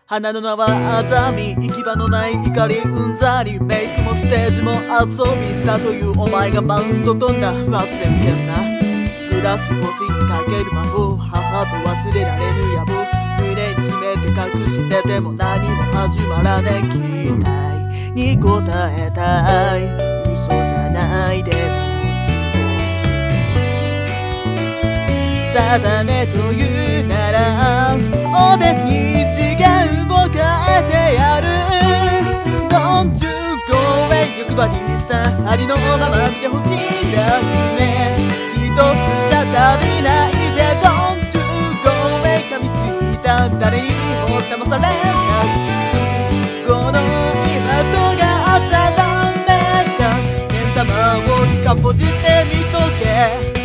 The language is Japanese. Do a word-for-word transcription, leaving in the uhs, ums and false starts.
花の名はあざみ、行き場のない怒りうんざり、メイクもステージも遊びだというお前がマウント取んだ。忘れんけんなグラス越しにかける魔法、母と忘れられる野望、胸に秘めて隠してても何も始まらねえ。期待に応えたい、嘘じゃないでも定めというならおでに次元を変えてやる。 Don't you go away 欲張りさありのままで欲しいんだね。一つじゃ足りないぜ Don't you go away 噛みついた誰にも騙されないこの今とがあっちゃダメか。目ん玉をかっぽじってみとけ。